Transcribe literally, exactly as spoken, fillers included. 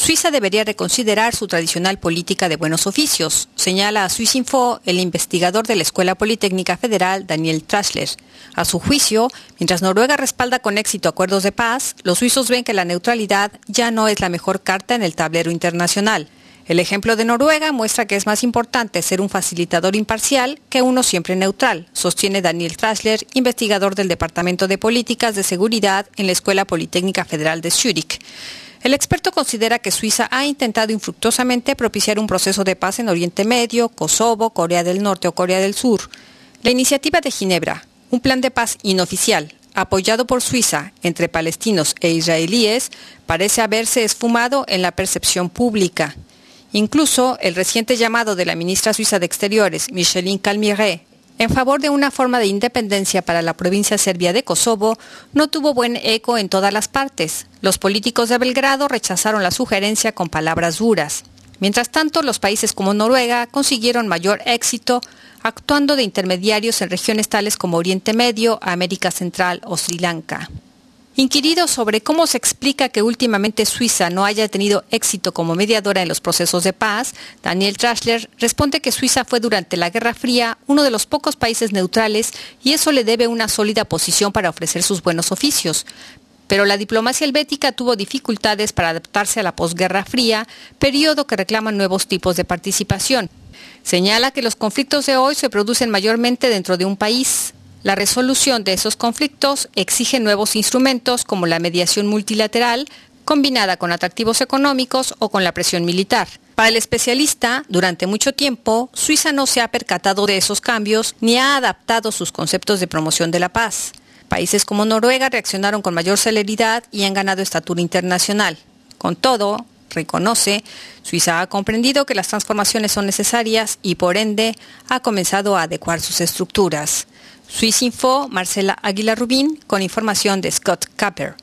Suiza debería reconsiderar su tradicional política de buenos oficios, señala a Swissinfo el investigador de la Escuela Politécnica Federal, Daniel Trashler. A su juicio, mientras Noruega respalda con éxito acuerdos de paz, los suizos ven que la neutralidad ya no es la mejor carta en el tablero internacional. El ejemplo de Noruega muestra que es más importante ser un facilitador imparcial que uno siempre neutral, sostiene Daniel Trashler, investigador del Departamento de Políticas de Seguridad en la Escuela Politécnica Federal de Zúrich. El experto considera que Suiza ha intentado infructuosamente propiciar un proceso de paz en Oriente Medio, Kosovo, Corea del Norte o Corea del Sur. La iniciativa de Ginebra, un plan de paz inoficial, apoyado por Suiza entre palestinos e israelíes, parece haberse esfumado en la percepción pública. Incluso el reciente llamado de la ministra suiza de Exteriores, Micheline Calmiret, en favor de una forma de independencia para la provincia serbia de Kosovo, no tuvo buen eco en todas las partes. Los políticos de Belgrado rechazaron la sugerencia con palabras duras. Mientras tanto, los países como Noruega consiguieron mayor éxito actuando de intermediarios en regiones tales como Oriente Medio, América Central o Sri Lanka. Inquirido sobre cómo se explica que últimamente Suiza no haya tenido éxito como mediadora en los procesos de paz, Daniel Trashler responde que Suiza fue durante la Guerra Fría uno de los pocos países neutrales y eso le debe una sólida posición para ofrecer sus buenos oficios. Pero la diplomacia helvética tuvo dificultades para adaptarse a la posguerra fría, periodo que reclama nuevos tipos de participación. Señala que los conflictos de hoy se producen mayormente dentro de un país. La resolución de esos conflictos exige nuevos instrumentos como la mediación multilateral, combinada con atractivos económicos o con la presión militar. Para el especialista, durante mucho tiempo, Suiza no se ha percatado de esos cambios ni ha adaptado sus conceptos de promoción de la paz. Países como Noruega reaccionaron con mayor celeridad y han ganado estatura internacional. Con todo, reconoce, Suiza ha comprendido que las transformaciones son necesarias y, por ende, ha comenzado a adecuar sus estructuras. Swissinfo, Marcela Aguilar Rubín, con información de Scott Capper.